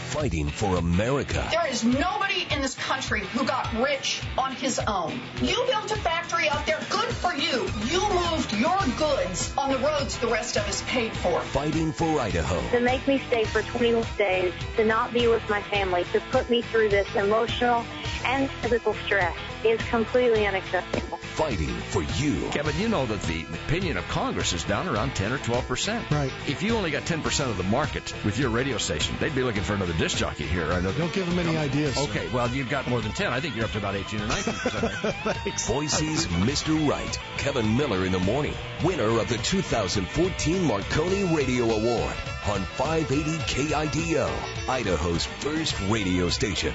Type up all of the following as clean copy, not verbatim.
fighting for America. There is nobody in this country who got rich on his own. You built a factory out there, good for you. You moved your goods on the roads the rest of us paid for. Fighting for Idaho. To make me stay for 20 days, to not be with my family, to put me through this emotional and physical stress is completely unacceptable. Fighting for you. Kevin, you know that the opinion of Congress is down around 10 or 12%. Right. If you only got 10% of the market with your radio station, they'd be looking for another disc jockey here. Don't give them any ideas. Okay, well, you've got more than 10. I think you're up to about 18 or 19%. Thanks. Boise's Mr. Right, Kevin Miller in the morning, winner of the 2014 Marconi Radio Award on 580 KIDO, Idaho's first radio station.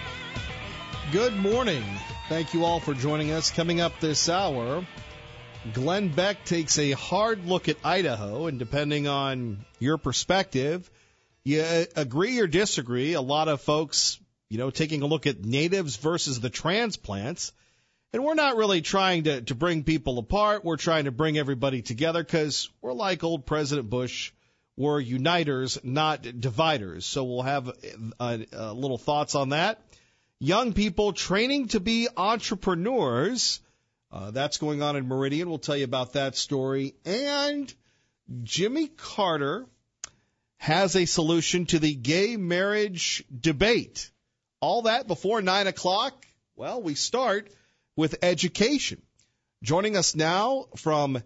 Good morning. Thank you all for joining us. Coming up this hour, Glenn Beck takes a hard look at Idaho, and depending on your perspective, you agree or disagree. A lot of folks, taking a look at natives versus the transplants. And we're not really trying to bring people apart. We're trying to bring everybody together because we're like old President Bush. We're uniters, not dividers. So we'll have a little thoughts on that. Young people training to be entrepreneurs. That's going on in Meridian. We'll tell you about that story. And Jimmy Carter has a solution to the gay marriage debate. All that before 9 o'clock. Well, we start with education. Joining us now from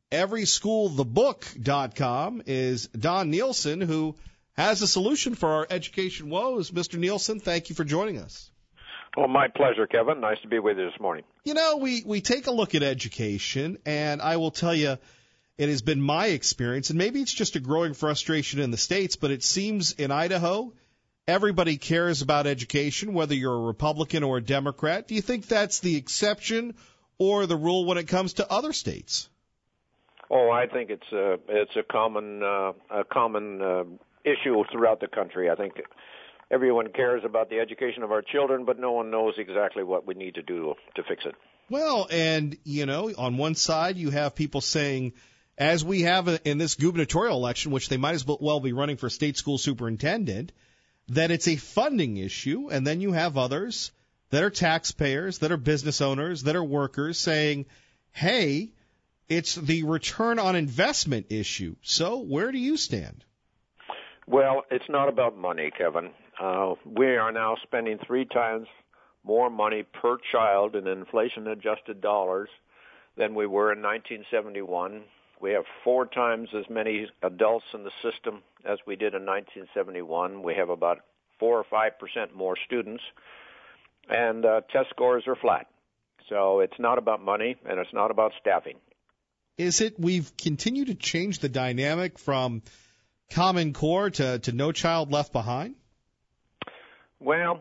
everyschoolthebook.com is Don Nielsen, who has a solution for our education woes. Mr. Nielsen, thank you for joining us. Well, my pleasure, Kevin. Nice to be with you this morning. We take a look at education, and I will tell you, it has been my experience, and maybe it's just a growing frustration in the States, but it seems in Idaho, everybody cares about education, whether you're a Republican or a Democrat. Do you think that's the exception or the rule when it comes to other states? Oh, I think it's a common issue throughout the country. I think everyone cares about the education of our children, but no one knows exactly what we need to do to fix it. Well, and, on one side you have people saying, as we have in this gubernatorial election, which they might as well be running for state school superintendent, that it's a funding issue, and then you have others that are taxpayers, that are business owners, that are workers saying, hey, it's the return on investment issue. So where do you stand? Well, it's not about money, Kevin. We are now spending 3 times more money per child in inflation-adjusted dollars than we were in 1971. We have 4 times as many adults in the system as we did in 1971. We have about 4 or 5% more students, and test scores are flat. So it's not about money, and it's not about staffing. Is it we've continued to change the dynamic from Common Core to No Child Left Behind? Well,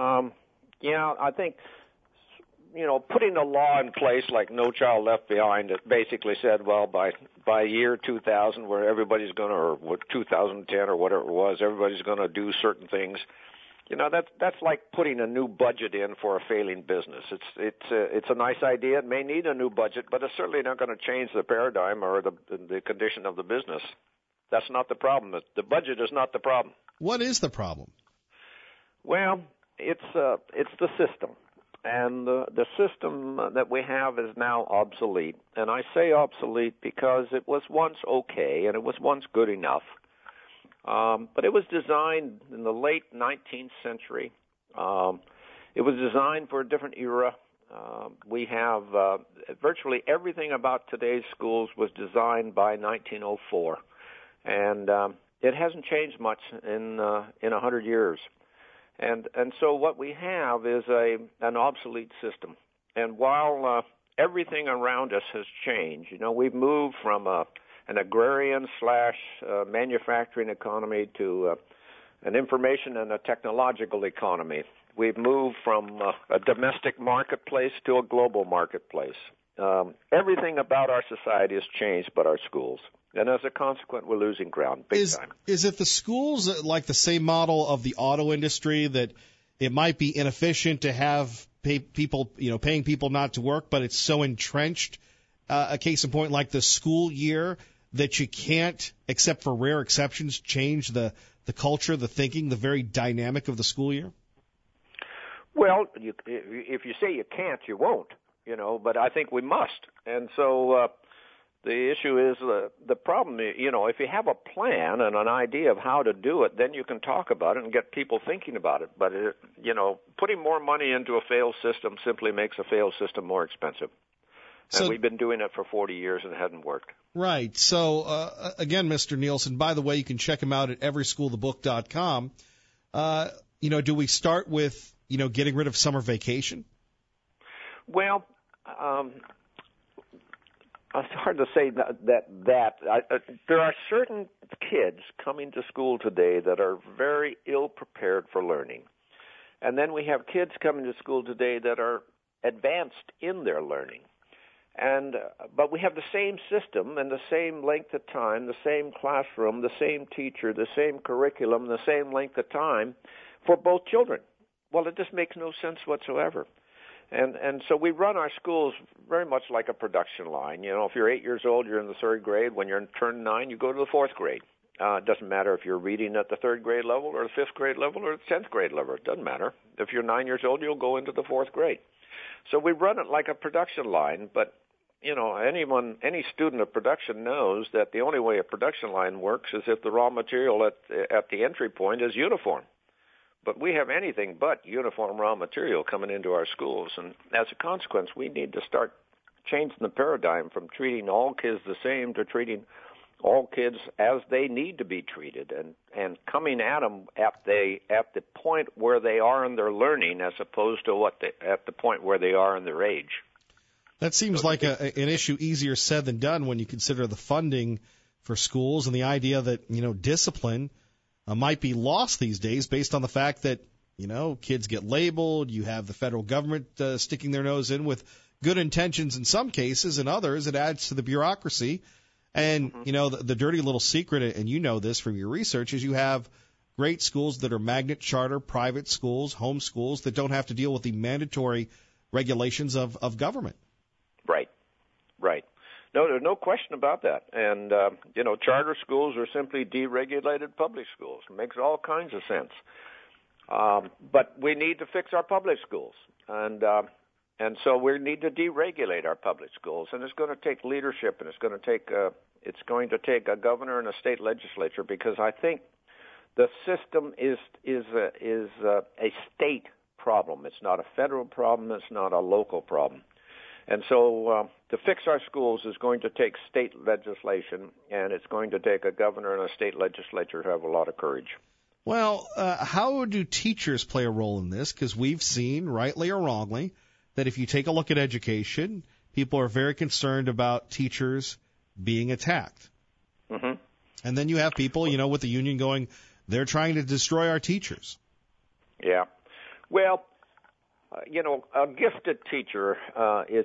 I think, putting a law in place like No Child Left Behind, it basically said, well, by year 2000, where everybody's going to, or 2010 or whatever it was, everybody's going to do certain things. That's like putting a new budget in for a failing business. It's a nice idea. It may need a new budget, but it's certainly not going to change the paradigm or the condition of the business. That's not the problem. The budget is not the problem. What is the problem? Well, it's the system, and the system that we have is now obsolete. And I say obsolete because it was once okay, and it was once good enough. But it was designed in the late 19th century. It was designed for a different era. We have virtually everything about today's schools was designed by 1904, and it hasn't changed much in 100 years. And so what we have is an obsolete system. And while everything around us has changed, we've moved from an agrarian / manufacturing economy to an information and a technological economy. We've moved from a domestic marketplace to a global marketplace. Everything about our society has changed but our schools. And as a consequence, we're losing ground big time. Is it the schools like the same model of the auto industry, that it might be inefficient to have paying people not to work, but it's so entrenched, a case in point like the school year, that you can't, except for rare exceptions, change the the culture, the thinking, the very dynamic of the school year? Well, if you say you can't, you won't, but I think we must. And so the issue is the problem, if you have a plan and an idea of how to do it, then you can talk about it and get people thinking about it. But, putting more money into a failed system simply makes a failed system more expensive. And we've been doing it for 40 years and it hadn't worked. Right. So, again, Mr. Nielsen, by the way, you can check him out at everyschoolthebook.com. Do we start with, getting rid of summer vacation? Well, it's hard to say that there are certain kids coming to school today that are very ill prepared for learning. And then we have kids coming to school today that are advanced in their learning. But we have the same system and the same length of time, the same classroom, the same teacher, the same curriculum, the same length of time for both children. Well, it just makes no sense whatsoever. And so we run our schools very much like a production line. If you're 8 years old, you're in the third grade. When you're turned 9, you go to the fourth grade. It doesn't matter if you're reading at the third grade level or the fifth grade level or the 10th grade level. It doesn't matter. If you're 9 years old, you'll go into the fourth grade. So we run it like a production line, but any student of production knows that the only way a production line works is if the raw material at the entry point is uniform. But we have anything but uniform raw material coming into our schools, and as a consequence, we need to start changing the paradigm from treating all kids the same to treating all kids as they need to be treated, and coming at them at the point where they are in their learning, as opposed to at the point where they are in their age. That seems like an issue easier said than done when you consider the funding for schools and the idea that, discipline might be lost these days based on the fact that, kids get labeled. You have the federal government sticking their nose in with good intentions in some cases. In others, it adds to the bureaucracy. And, the dirty little secret, and you know this from your research, is you have great schools that are magnet charter, private schools, home schools that don't have to deal with the mandatory regulations of government. Right. No, there's no question about that. And, charter schools are simply deregulated public schools. It makes all kinds of sense. But we need to fix our public schools. And so we need to deregulate our public schools. And it's going to take leadership, and it's going to take a governor and a state legislature, because I think the system is a state problem. It's not a federal problem. It's not a local problem. And so to fix our schools is going to take state legislation, and it's going to take a governor and a state legislature to have a lot of courage. Well, how do teachers play a role in this? Because we've seen, rightly or wrongly, that if you take a look at education, people are very concerned about teachers being attacked. Mm-hmm. And then you have people, with the union going, they're trying to destroy our teachers. Yeah. Well, a gifted teacher is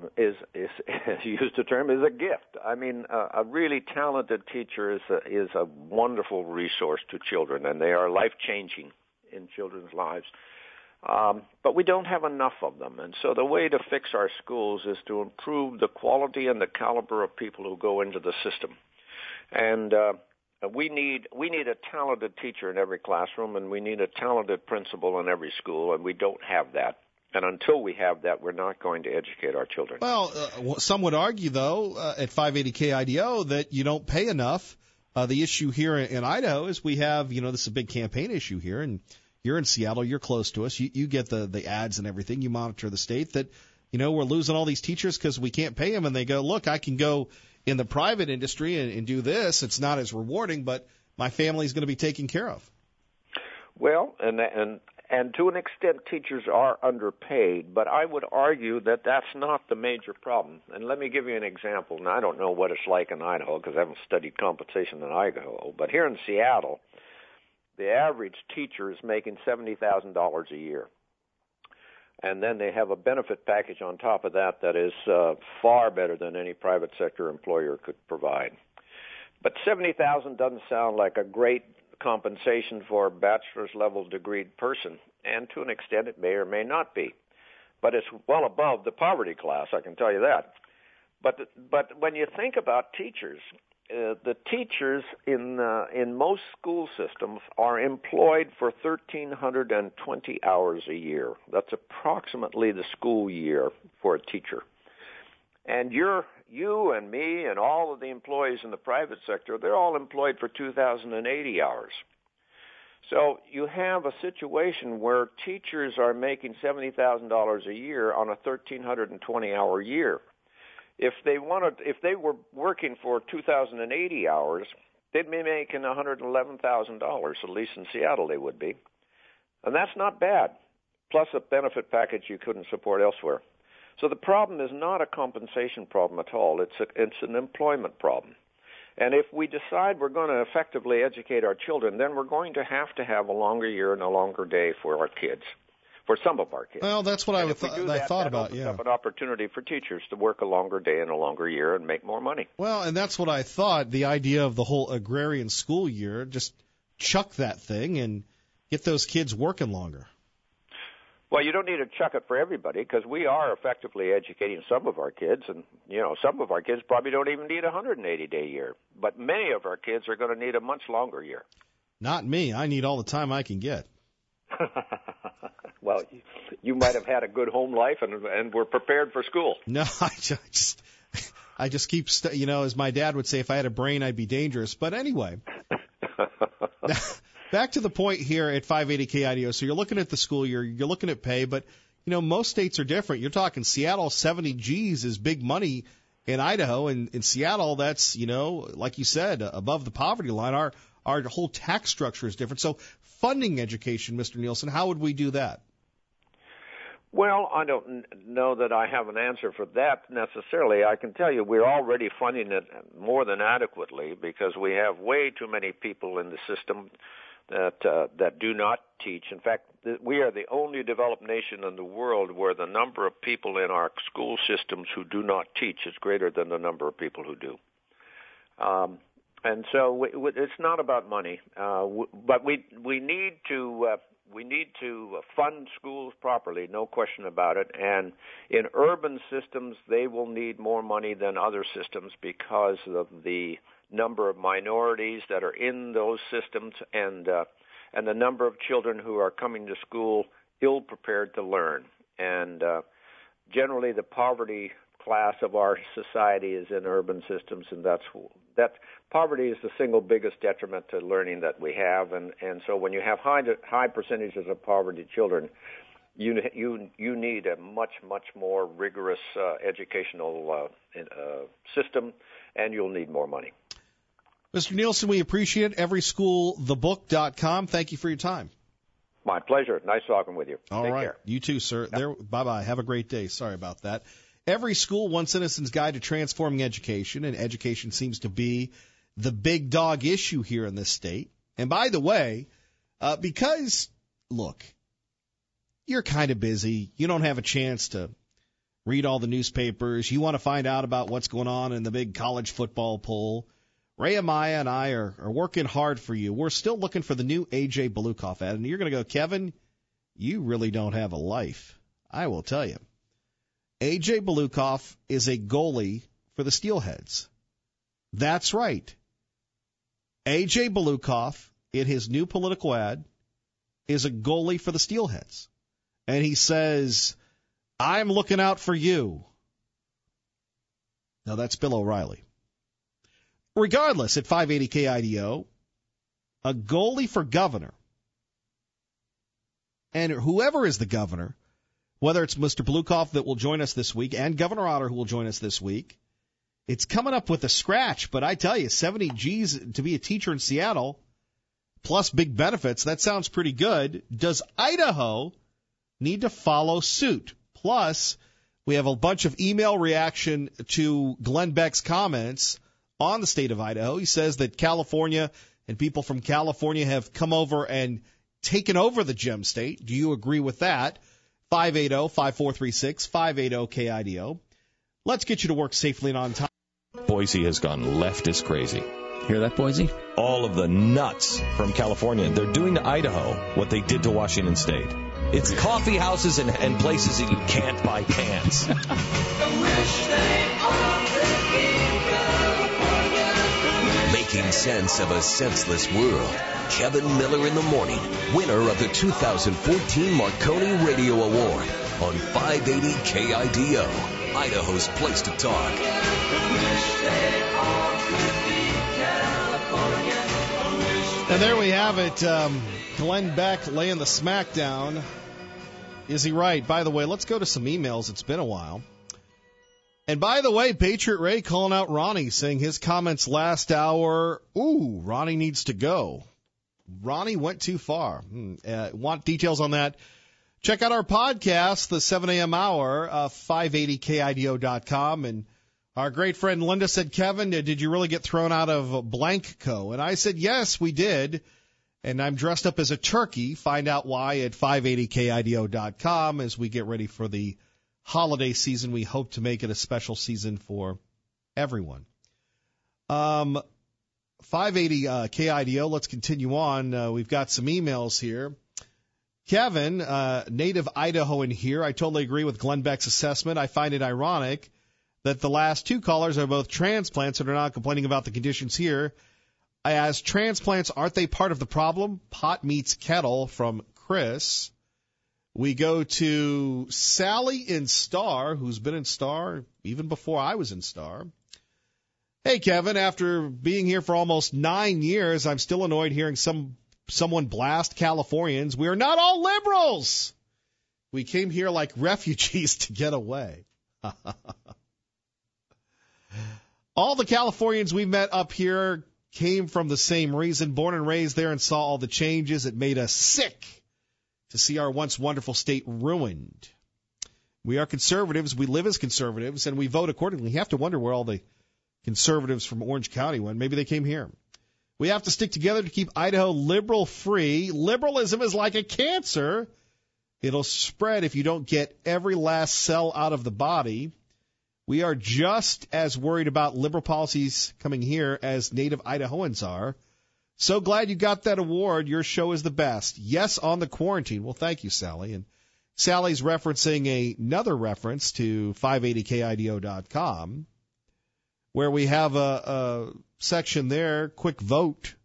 used the term, is a gift. I mean, a really talented teacher is a wonderful resource to children, and they are life-changing in children's lives. But we don't have enough of them, and so the way to fix our schools is to improve the quality and the caliber of people who go into the system. And we need a talented teacher in every classroom, and we need a talented principal in every school, and we don't have that. And until we have that, we're not going to educate our children. Well, some would argue, though, at 580 KIDO that you don't pay enough. The issue here in Idaho is we have, this is a big campaign issue here, and you're in Seattle, you're close to us, you get the ads and everything, you monitor the state, that, we're losing all these teachers because we can't pay them, and they go, look, I can go in the private industry and do this. It's not as rewarding, but my family's going to be taken care of. Well, and to an extent, teachers are underpaid, but I would argue that that's not the major problem. And let me give you an example. And I don't know what it's like in Idaho because I haven't studied compensation in Idaho. But here in Seattle, the average teacher is making $70,000 a year. And then they have a benefit package on top of that that is far better than any private sector employer could provide. But $70,000 doesn't sound like a great compensation for a bachelor's level degreed person, and to an extent it may or may not be. But it's well above the poverty class, I can tell you that. But when you think about teachers, the teachers in most school systems are employed for 1,320 hours a year. That's approximately the school year for a teacher. And you and me and all of the employees in the private sector, they're all employed for 2,080 hours. So you have a situation where teachers are making $70,000 a year on a 1,320-hour year. If they were working for 2,080 hours, they'd be making $111,000. At least in Seattle, they would be, and that's not bad. Plus a benefit package you couldn't support elsewhere. So the problem is not a compensation problem at all. It's an employment problem. And if we decide we're going to effectively educate our children, then we're going to have a longer year and a longer day for our kids, for some of our kids. Well, that's what I thought about. That opens up an opportunity for teachers to work a longer day and a longer year and make more money. Well, and that's what I thought. The idea of the whole agrarian school year, just chuck that thing and get those kids working longer. Well, you don't need to chuck it for everybody because we are effectively educating some of our kids, and some of our kids probably don't even need a 180-day year. But many of our kids are going to need a much longer year. Not me. I need all the time I can get. Well, you might have had a good home life and were prepared for school. No, I just keep, as my dad would say, if I had a brain, I'd be dangerous. But anyway. Back to the point here at 580 KIDO. So you're looking at the school year, you're looking at pay, but, most states are different. You're talking Seattle, 70 G's is big money in Idaho. And in Seattle, that's, like you said, above the poverty line. Our whole tax structure is different. So funding education, Mr. Nielsen, how would we do that? Well, I don't know that I have an answer for that necessarily. I can tell you we're already funding it more than adequately because we have way too many people in the system that do not teach. In fact, we are the only developed nation in the world where the number of people in our school systems who do not teach is greater than the number of people who do. And so it's not about money, but we need to fund schools properly, no question about it. And in urban systems, they will need more money than other systems because of the number of minorities that are in those systems and the number of children who are coming to school ill-prepared to learn. And generally, the poverty class of our society is in urban systems, and that poverty is the single biggest detriment to learning that we have. And so when you have high percentages of poverty children, you need a much more rigorous educational system, and you'll need more money. Mr. Nielsen, we appreciate it. EverySchoolTheBook.com. Thank you for your time. My pleasure. Nice talking with you. All Take right. care. You too, sir. Yep. Bye-bye. Have a great day. Sorry about that. Every School, One Citizen's Guide to Transforming Education, and education seems to be the big dog issue here in this state. And by the way, because, look, you're kind of busy, you don't have a chance to read all the newspapers, you want to find out about what's going on in the big college football poll, Ray Amaya and I are working hard for you. We're still looking for the new A.J. Belukoff ad. And you're going to go, Kevin, you really don't have a life. I will tell you. A.J. Belukoff is a goalie for the Steelheads. That's right. A.J. Belukoff, in his new political ad, is a goalie for the Steelheads. And he says, I'm looking out for you. Now, that's Bill O'Reilly. Regardless, at 580 KIDO, a goalie for governor, and whoever is the governor, whether it's Mr. Belukoff that will join us this week and Governor Otter who will join us this week, it's coming up with a scratch. But I tell you, 70 G's to be a teacher in Seattle, plus big benefits, that sounds pretty good. Does Idaho need to follow suit? Plus, we have a bunch of email reaction to Glenn Beck's comments on the state of Idaho. He says that California and people from California have come over and taken over the gem state. Do you agree with that? 580-5436, 580-KIDO. Let's get you to work safely and on time. Boise has gone leftist crazy. Hear that, Boise? All of the nuts from California, they're doing to Idaho what they did to Washington State. It's coffee houses and places that you can't buy pants. sense of a senseless world. Kevin Miller in the Morning, winner of the 2014 Marconi Radio Award on 580 KIDO, Idaho's place to talk. And there we have it. Glenn Beck laying the smackdown. Is he right? By the way, let's go to some emails. It's been a while. And by the way, Patriot Ray calling out Ronnie, saying his comments last hour, ooh, Ronnie needs to go. Ronnie went too far. Want details on that? Check out our podcast, the 7 a.m. hour, 580KIDO.com. And our great friend Linda said, Kevin, did you really get thrown out of Blankco? And I said, yes, we did. And I'm dressed up as a turkey. Find out why at 580KIDO.com as we get ready for the holiday season. We hope to make it a special season for everyone. 580 KIDO, let's continue on. We've got some emails here. Kevin, native Idahoan here. I totally agree with Glenn Beck's assessment. I find it ironic that the last two callers are both transplants and are not complaining about the conditions here. As transplants, aren't they part of the problem? Pot meets kettle from Chris. We go to Sally in Star, who's been in Star even before I was in Star. Hey, Kevin, after being here for almost 9 years, I'm still annoyed hearing someone blast Californians. We are not all liberals. We came here like refugees to get away. All the Californians we met up here came from the same reason, born and raised there and saw all the changes. It made us sick to see our once wonderful state ruined. We are conservatives. We live as conservatives, and we vote accordingly. You have to wonder where all the conservatives from Orange County went. Maybe they came here. We have to stick together to keep Idaho liberal-free. Liberalism is like a cancer. It'll spread if you don't get every last cell out of the body. We are just as worried about liberal policies coming here as native Idahoans are. So glad you got that award. Your show is the best. Yes, on the quarantine. Well, thank you, Sally. And Sally's referencing another reference to 580KIDO.com, where we have a section there, quick vote.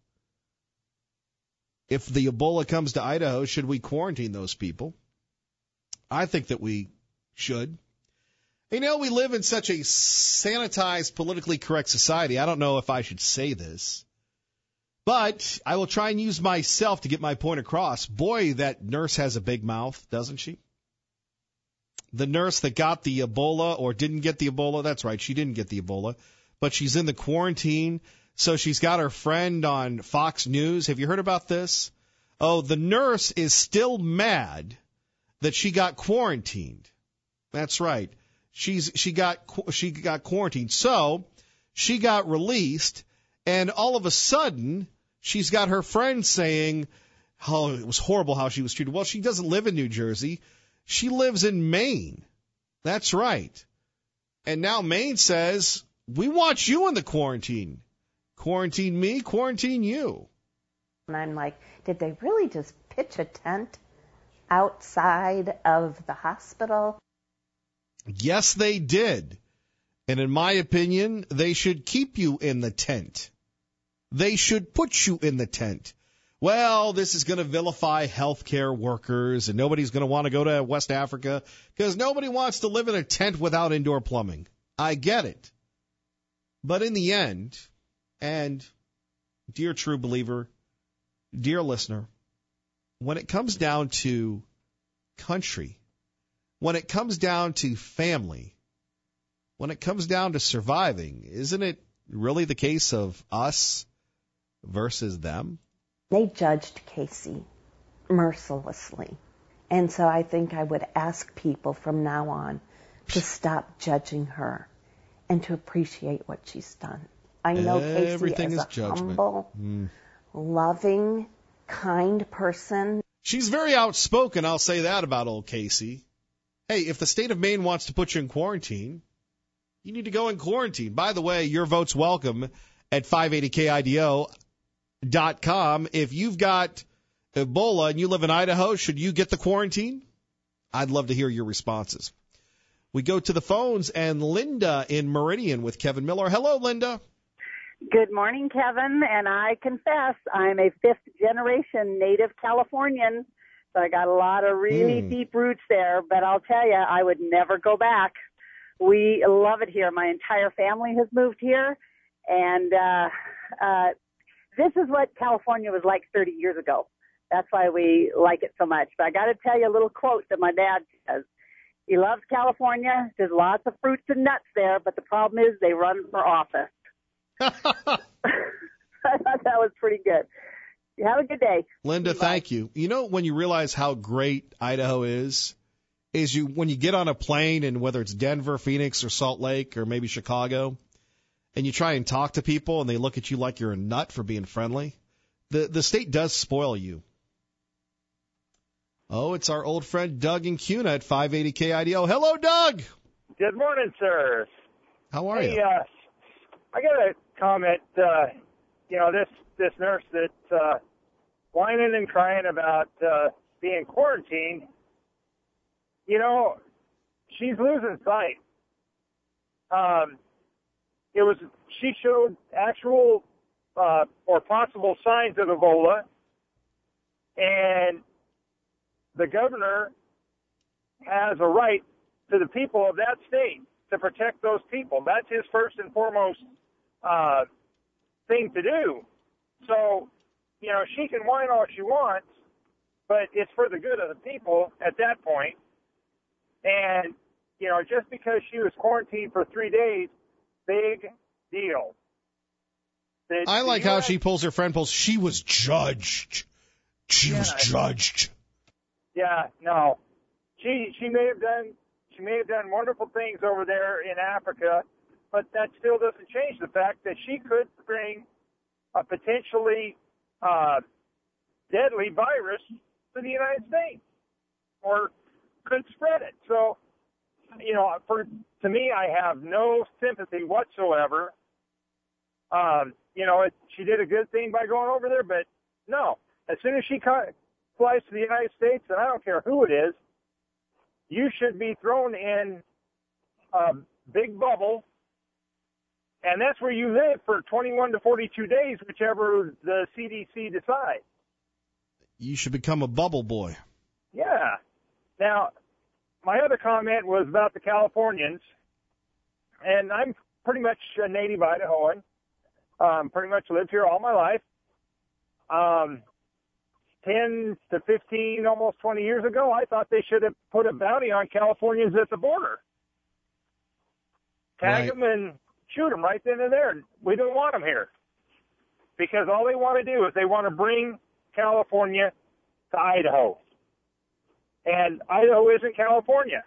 If the Ebola comes to Idaho, should we quarantine those people? I think that we should. You know, we live in such a sanitized, politically correct society. I don't know if I should say this, but I will try and use myself to get my point across. Boy, that nurse has a big mouth, doesn't she? The nurse that got the Ebola or didn't get the Ebola, that's right, she didn't get the Ebola, but she's in the quarantine, so she's got her friend on Fox News. Have you heard about this? Oh, the nurse is still mad that she got quarantined. That's right. She got quarantined. So she got released, and all of a sudden she's got her friend saying, oh, it was horrible how she was treated. Well, she doesn't live in New Jersey. She lives in Maine. That's right. And now Maine says, we want you in the quarantine. Quarantine me, quarantine you. And I'm like, did they really just pitch a tent outside of the hospital? Yes, they did. And in my opinion, they should keep you in the tent. They should put you in the tent. Well, this is going to vilify healthcare workers, and nobody's going to want to go to West Africa because nobody wants to live in a tent without indoor plumbing. I get it. But in the end, and dear true believer, dear listener, when it comes down to country, when it comes down to family, when it comes down to surviving, isn't it really the case of us versus them? They judged Casey mercilessly. And so I think I would ask people from now on to stop judging her and to appreciate what she's done. I know Everything Casey is a humble, loving, kind person. She's very outspoken, I'll say that about old Casey. Hey, if the state of Maine wants to put you in quarantine, you need to go in quarantine. By the way, your vote's welcome at 580KIDO.com. If you've got Ebola and you live in Idaho, should you get the quarantine? I'd love to hear your responses. We go to the phones, and Linda in Meridian with Kevin Miller. Hello, Linda. Good morning, Kevin, and I confess I'm a fifth-generation native Californian, so I got a lot of really deep roots there, but I'll tell you, I would never go back. We love it here. My entire family has moved here, and this is what California was like 30 years ago. That's why we like it so much. But I got to tell you a little quote that my dad says. He loves California. There's lots of fruits and nuts there, but the problem is they run for office. I thought that was pretty good. You have a good day. Linda, thank you. You know, when you realize how great Idaho is when you get on a plane, and whether it's Denver, Phoenix, or Salt Lake, or maybe Chicago, and you try and talk to people, and they look at you like you're a nut for being friendly, the state does spoil you. Oh, it's our old friend Doug in Cuna at 580 KIDO. Hello, Doug. Good morning, sir. How are you? I got a comment. This nurse that's whining and crying about being quarantined. She's losing sight. She showed actual or possible signs of Ebola, and the governor has a right to the people of that state to protect those people. That's his first and foremost thing to do. So, she can whine all she wants, but it's for the good of the people at that point. And, just because she was quarantined for 3 days, big deal. I like how she pulls her friend pulls. She was judged. She was judged. Yeah, no. She may have done wonderful things over there in Africa, but that still doesn't change the fact that she could bring a potentially deadly virus to the United States, or could spread it. So, to me, I have no sympathy whatsoever. She did a good thing by going over there, but no. As soon as she flies to the United States, and I don't care who it is, you should be thrown in a big bubble, and that's where you live for 21 to 42 days, whichever the CDC decides. You should become a bubble boy. Yeah. Now, my other comment was about the Californians, and I'm pretty much a native Idahoan. Pretty much lived here all my life. 10 to 15, almost 20 years ago, I thought they should have put a bounty on Californians at the border. Tag them and shoot them right then and there. We don't want them here. Because all they want to do is they want to bring California to Idaho. And Idaho isn't California.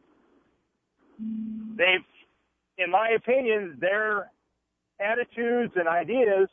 In my opinion, their attitudes and ideas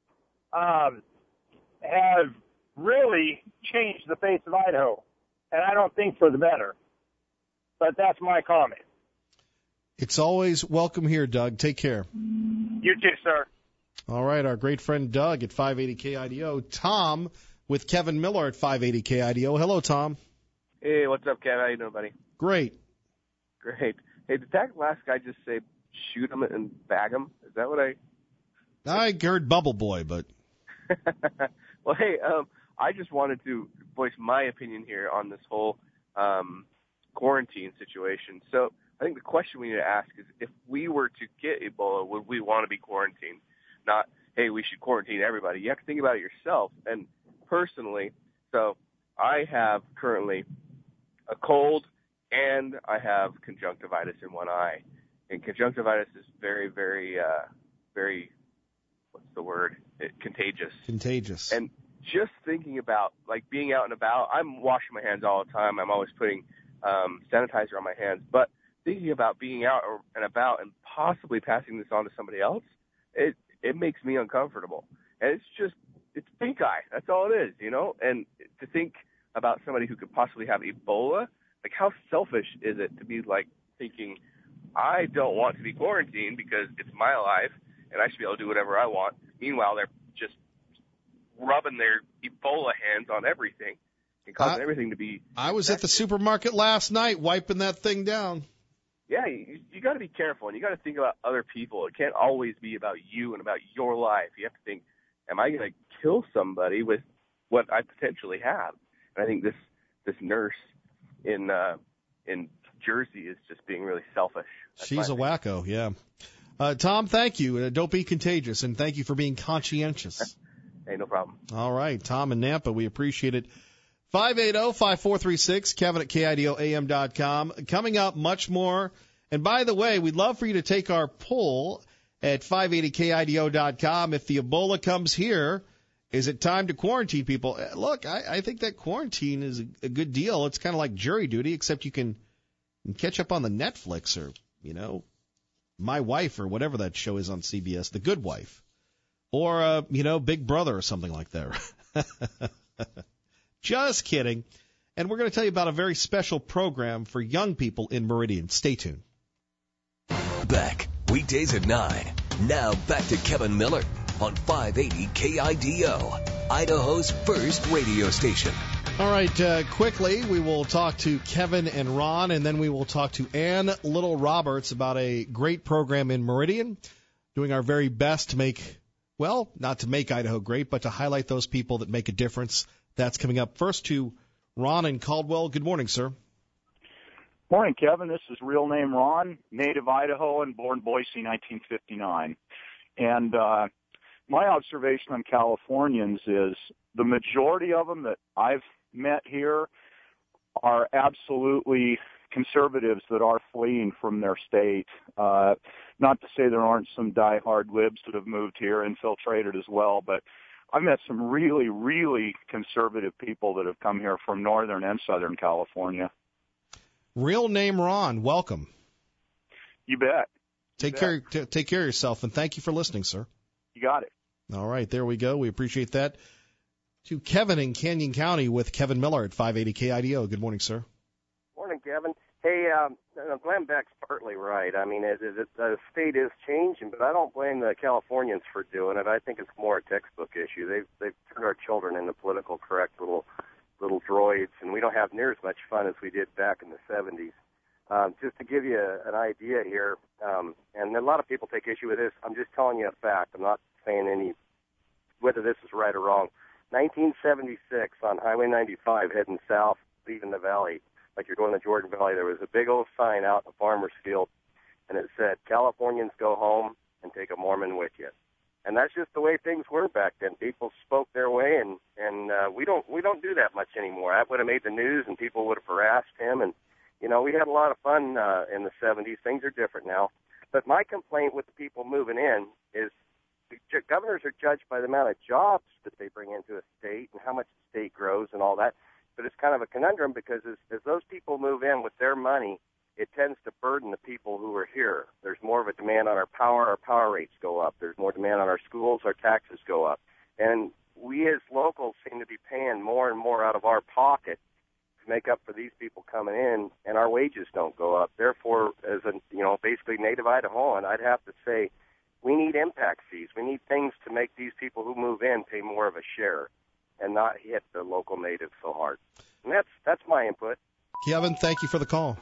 have really changed the face of Idaho, and I don't think for the better. But that's my comment. It's always welcome here, Doug. Take care. You too, sir. All right, our great friend Doug at 580 KIDO. Tom with Kevin Miller at 580 KIDO. Hello, Tom. Hey, what's up, Kevin? How you doing, buddy? Great. Great. Hey, did that last guy just say shoot him and bag him? Is that what I heard Bubble Boy, but... Well, hey, I just wanted to voice my opinion here on this whole quarantine situation. So I think the question we need to ask is, if we were to get Ebola, would we want to be quarantined? Not, hey, we should quarantine everybody. You have to think about it yourself. And personally, so I have currently a cold and I have conjunctivitis in one eye. And conjunctivitis is very, very, very, what's the word? Contagious. Contagious. And just thinking about, like, being out and about, I'm washing my hands all the time. I'm always putting sanitizer on my hands. But thinking about being out and about and possibly passing this on to somebody else, it makes me uncomfortable. And it's pink eye. That's all it is, And to think about somebody who could possibly have Ebola, like, how selfish is it to be, like, thinking, I don't want to be quarantined because it's my life and I should be able to do whatever I want. Meanwhile, they're just rubbing their Ebola hands on everything and causing everything to be... I was at the supermarket last night wiping that thing down. yeah, you got to be careful, and you got to think about other people. It can't always be about you and about your life. You have to think, am I going to kill somebody with what I potentially have? And I think this nurse in Jersey is just being really selfish. She's a wacko, yeah. Tom, thank you. Don't be contagious, and thank you for being conscientious. Hey, no problem. All right, Tom in Nampa, we appreciate it. 580-5436, Kevin at KIDOAM.com. Coming up, much more. And by the way, we'd love for you to take our poll at 580KIDO.com. If the Ebola comes here, is it time to quarantine people? Look, I think that quarantine is a good deal. It's kind of like jury duty, except you can catch up on the Netflix or, My Wife or whatever that show is on CBS, The Good Wife. Or, Big Brother or something like that. Just kidding. And we're going to tell you about a very special program for young people in Meridian. Stay tuned. Back, weekdays at 9. Now back to Kevin Miller on 580 KIDO, Idaho's first radio station. All right, quickly, we will talk to Kevin and Ron, and then we will talk to Ann Little Roberts about a great program in Meridian, doing our very best to make, not to make Idaho great, but to highlight those people that make a difference. That's coming up. First to Ron in Caldwell. Good morning, sir. Morning, Kevin. This is real name Ron, native Idahoan, born Boise, 1959. And my observation on Californians is the majority of them that I've met here are absolutely conservatives that are fleeing from their state. Not to say there aren't some diehard libs that have moved here, infiltrated as well, but I've met some really, really conservative people that have come here from Northern and Southern California. Real name Ron, welcome. You bet. Take care of yourself, and thank you for listening, sir. You got it. All right, there we go. We appreciate that. To Kevin in Canyon County with Kevin Miller at 580 KIDO. Good morning, sir. Morning, Kevin. Hey, Glenn Beck's partly right. I mean, the state is changing, but I don't blame the Californians for doing it. I think it's more a textbook issue. They've turned our children into political correct little droids, and we don't have near as much fun as we did back in the 70s. Just to give you an idea here, and a lot of people take issue with this, I'm just telling you a fact. I'm not saying whether this is right or wrong. 1976 on Highway 95 heading south, leaving the valley, like you're going to Jordan Valley, there was a big old sign out in the farmer's field, and it said, Californians go home and take a Mormon with you. And that's just the way things were back then. People spoke their way, and we don't do that much anymore. That would have made the news, and people would have harassed him, and we had a lot of fun in the 70s. Things are different now. But my complaint with the people moving in is governors are judged by the amount of jobs that they bring into a state and how much the state grows and all that. But it's kind of a conundrum because as those people move in with their money, it tends to burden the people who are here. There's more of a demand on our power rates go up. There's more demand on our schools, our taxes go up. And we as locals seem to be paying more and more out of our pocket to make up for these people coming in, and our wages don't go up. Therefore, as a basically native Idahoan, I'd have to say we need impact fees. We need things to make these people who move in pay more of a share and not hit the local natives so hard. And that's my input. Kevin, thank you for the call.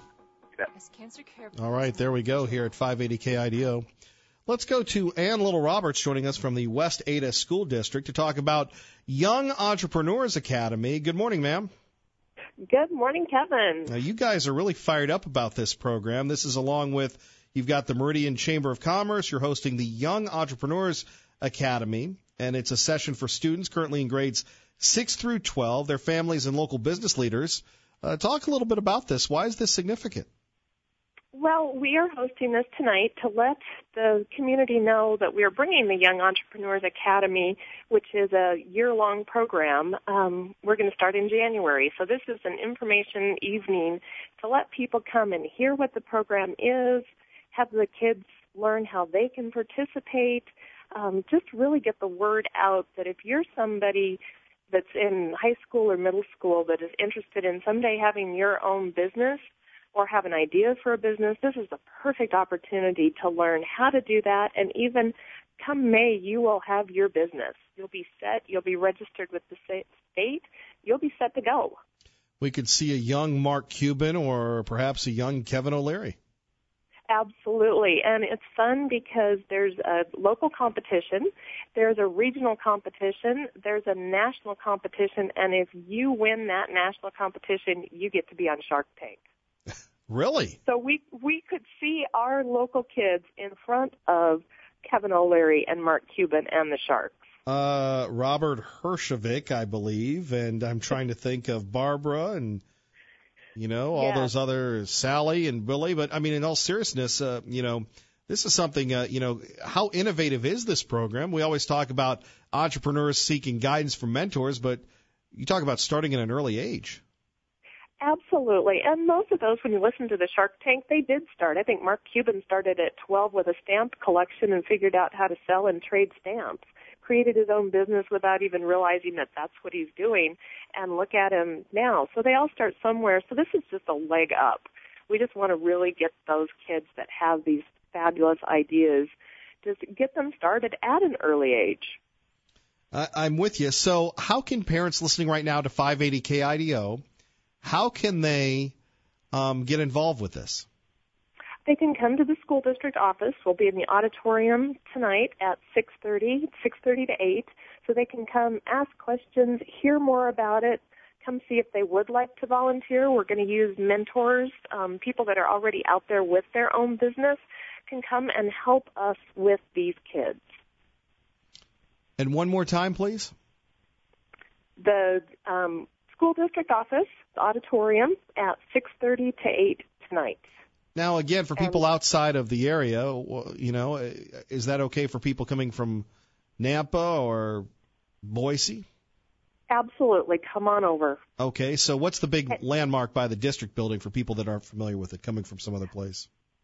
All right, there we go here at 580 KIDO. Let's go to Ann Little Roberts joining us from the West Ada School District to talk about Young Entrepreneurs Academy. Good morning, ma'am. Good morning, Kevin. Now, you guys are really fired up about this program. This is along with, you've got the Meridian Chamber of Commerce. You're hosting the Young Entrepreneurs Academy, and it's a session for students currently in grades 6 through 12, their families and local business leaders. Talk a little bit about this. Why is this significant? Well, we are hosting this tonight to let the community know that we are bringing the Young Entrepreneurs Academy, which is a year-long program. We're going to start in January. So this is an information evening to let people come and hear what the program is, have the kids learn how they can participate, just really get the word out that if you're somebody that's in high school or middle school that is interested in someday having your own business, or have an idea for a business, this is the perfect opportunity to learn how to do that. And even come May, you will have your business. You'll be set. You'll be registered with the state. You'll be set to go. We could see a young Mark Cuban or perhaps a young Kevin O'Leary. Absolutely, and it's fun because there's a local competition, there's a regional competition, there's a national competition, and if you win that national competition, you get to be on Shark Tank. Really? So we could see our local kids in front of Kevin O'Leary and Mark Cuban and the Sharks. Robert Herjavec, I believe, and I'm trying to think of Barbara and, all those other, Sally and Billy. But, I mean, in all seriousness, this is something, how innovative is this program? We always talk about entrepreneurs seeking guidance from mentors, but you talk about starting at an early age. Absolutely. And most of those, when you listen to the Shark Tank, they did start. I think Mark Cuban started at 12 with a stamp collection and figured out how to sell and trade stamps, created his own business without even realizing that that's what he's doing, and look at him now. So they all start somewhere. So this is just a leg up. We just want to really get those kids that have these fabulous ideas, just get them started at an early age. I'm with you. So how can parents listening right now to 580 KIDO, how can they get involved with this? They can come to the school district office. We'll be in the auditorium tonight at 6:30 to 8. So they can come ask questions, hear more about it, come see if they would like to volunteer. We're going to use mentors, people that are already out there with their own business can come and help us with these kids. And one more time, please. The school district office, the auditorium, at 6:30 to 8 tonight. Now, again, for people outside of the area, is that okay for people coming from Nampa or Boise? Absolutely. Come on over. Okay, so what's the big landmark by the district building for people that aren't familiar with it, coming from some other place?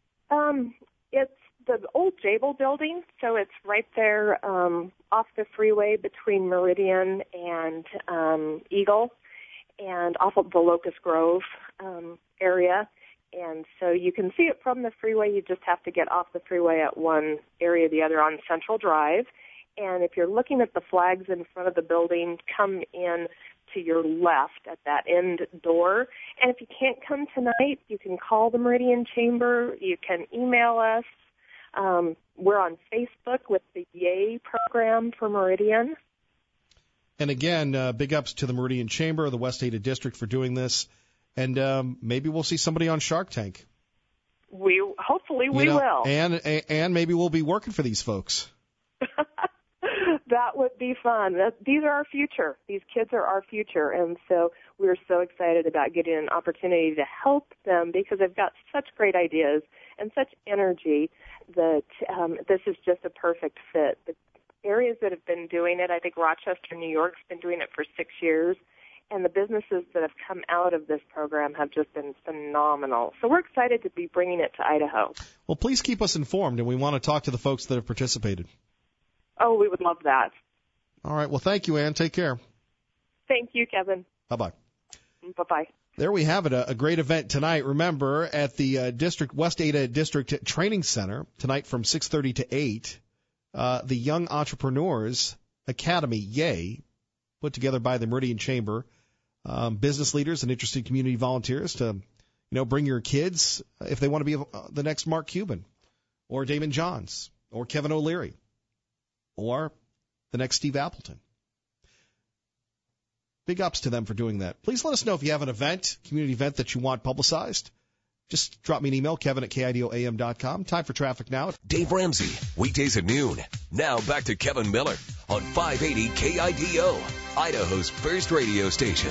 It's the old Jable building, so it's right there off the freeway between Meridian and Eagle, and off of the Locust Grove area. And so you can see it from the freeway. You just have to get off the freeway at one area or the other on Central Drive. And if you're looking at the flags in front of the building, come in to your left at that end door. And if you can't come tonight, you can call the Meridian Chamber. You can email us. We're on Facebook with the YAY program for Meridian. And again, big ups to the Meridian Chamber, the West Ada District for doing this. And maybe we'll see somebody on Shark Tank. Hopefully we will. And maybe we'll be working for these folks. That would be fun. These are our future. These kids are our future. And so we're so excited about getting an opportunity to help them because they've got such great ideas and such energy that this is just a perfect fit. The areas that have been doing it, I think Rochester, New York's been doing it for 6 years. And the businesses that have come out of this program have just been phenomenal. So we're excited to be bringing it to Idaho. Well, please keep us informed, and we want to talk to the folks that have participated. Oh, we would love that. All right. Well, thank you, Ann. Take care. Thank you, Kevin. Bye-bye. Bye-bye. There we have it, a great event tonight. Remember, at the West Ada District Training Center, tonight from 6:30 to 8, the Young Entrepreneurs Academy, YAY, put together by the Meridian Chamber, business leaders and interested community volunteers to, bring your kids if they want to be the next Mark Cuban or Damon Johns or Kevin O'Leary or the next Steve Appleton. Big ups to them for doing that. Please let us know if you have an event, community event that you want publicized. Just drop me an email, kevin@KIDOAM.com. Time for traffic now. Dave Ramsey, weekdays at noon. Now back to Kevin Miller on 580 KIDO, Idaho's first radio station.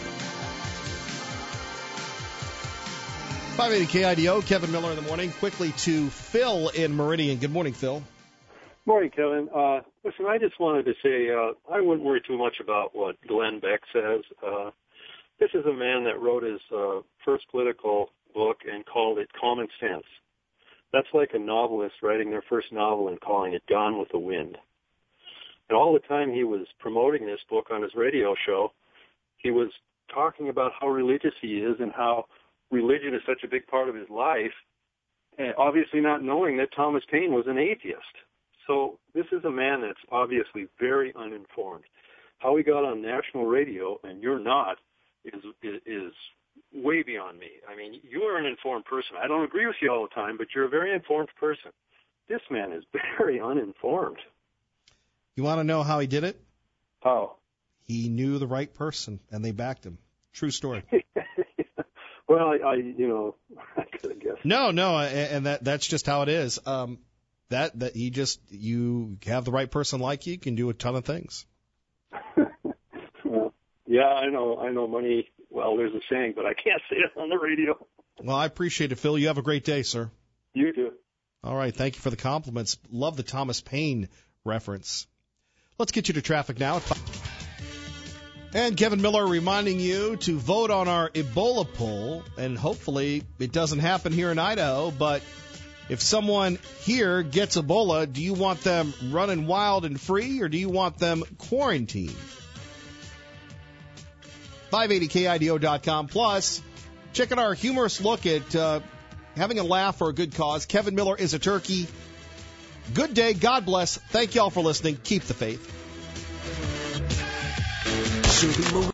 580 KIDO, Kevin Miller in the morning. Quickly to Phil in Meridian. Good morning, Phil. Morning, Kevin. Listen, I just wanted to say I wouldn't worry too much about what Glenn Beck says. This is a man that wrote his first political book and called it Common Sense. That's like a novelist writing their first novel and calling it Gone with the Wind. And all the time he was promoting this book on his radio show, he was talking about how religious he is and how religion is such a big part of his life, and obviously not knowing that Thomas Paine was an atheist. So this is a man that's obviously very uninformed. How he got on national radio and you're not is way beyond me. I mean, you are an informed person. I don't agree with you all the time, but you're a very informed person. This man is very uninformed. You want to know how he did it? How? He knew the right person, and they backed him. True story. Well, I could have guessed. No, and that's just how it is. You have the right person like you can do a ton of things. Well, yeah, I know money. Well, there's a saying, but I can't say it on the radio. Well, I appreciate it, Phil. You have a great day, sir. You too. All right, thank you for the compliments. Love the Thomas Paine reference. Let's get you to traffic now. And Kevin Miller reminding you to vote on our Ebola poll, and hopefully it doesn't happen here in Idaho, but if someone here gets Ebola, do you want them running wild and free, or do you want them quarantined? 580KIDO.com. Plus, check out our humorous look at having a laugh for a good cause. Kevin Miller is a turkey. Good day. God bless. Thank you all for listening. Keep the faith.